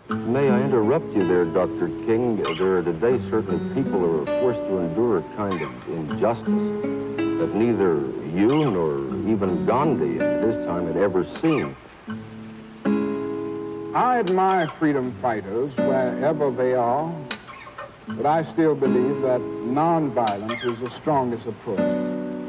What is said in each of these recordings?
May I interrupt you there, Dr. King? There are today certainly people who are forced to endure a kind of injustice that neither you nor even Gandhi in his time had ever seen. I admire freedom fighters wherever they are, but I still believe that nonviolence is the strongest approach.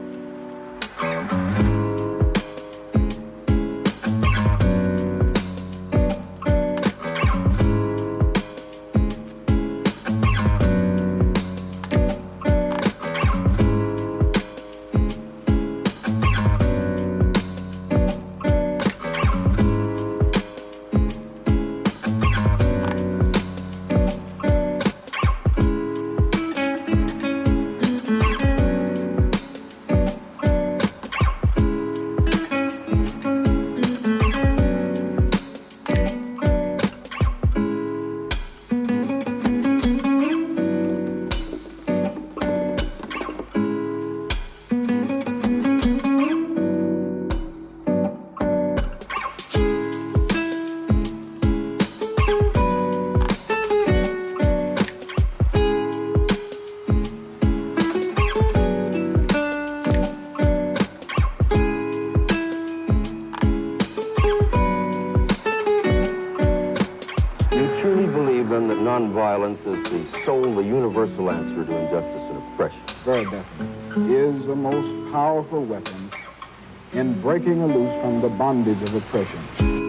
Nonviolence is the universal answer to injustice and oppression. Very definitely. Is the most powerful weapon in breaking loose from the bondage of oppression.